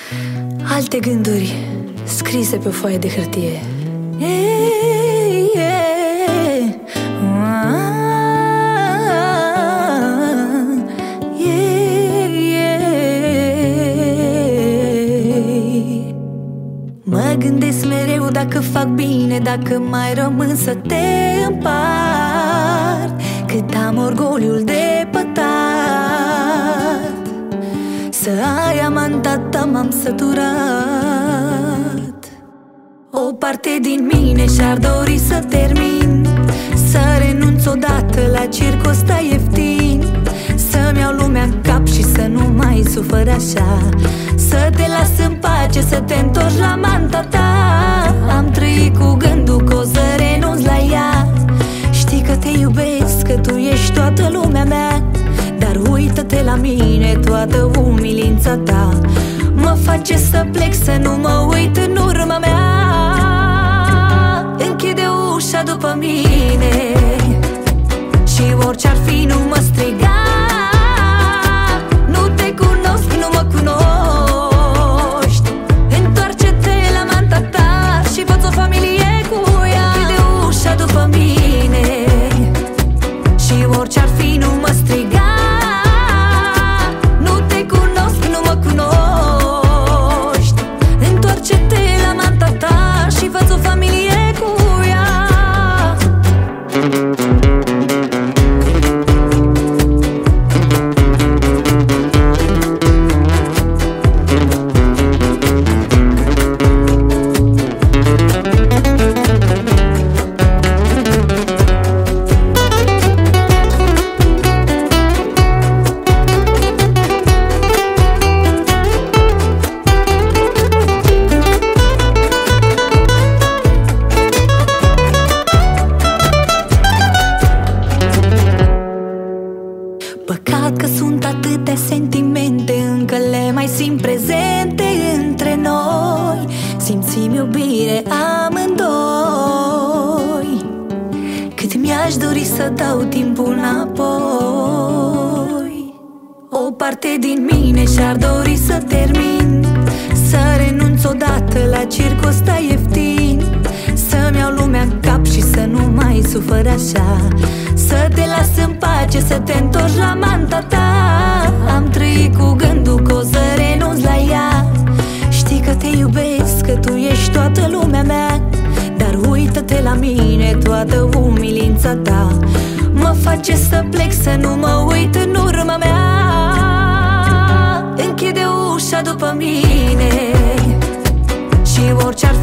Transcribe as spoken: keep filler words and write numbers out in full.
alte gânduri scrise pe o foaie de hârtie. Ei, ei, ah, ei, ei. Mă gândesc mereu dacă fac bine, dacă mai rămân să te împart, cât am orgoliul de pătat. Să ai amanta ta m-am săturat. O parte din mine și-ar dori să termin, să renunț odată la circul ăsta ieftin, să-mi iau lumea în cap și să nu mai sufăr așa, să te las în pace, să te întorci la manta ta. Am trăit cu gândul că o să renunț la ea. Știi că te iubesc, că tu ești toată lumea mea, dar uită-te la mine, toată umilința ta mă face să plec, să nu mă uit în urma mea. Închide ușa după mine și orice-ar fi nu mă striga. Nu te cunosc, nu mă cunoști. Întoarce-te la manta ta și fă-ți o familie cu ea. Închide ușa după mine și orice-ar fi nu mă striga. Păcat că sunt atâtea sentimente, încă le mai simt prezente între noi. Simțim iubire amândoi, cât mi-aș dori să dau timpul înapoi. O parte din mine și-ar dori să termin, să renunț odată la circul ăsta ieftin, să-mi iau lumea în cap și să nu mai sufăr așa, să te las în pace, să te întorci la manta ta. Am trăit cu gândul că o să renunț la ea. Știi că te iubesc, că tu ești toată lumea mea, dar uită-te la mine, toată umilința ta mă face să plec, să nu mă uit în urma mea. Închide ușa după mine și orice-ar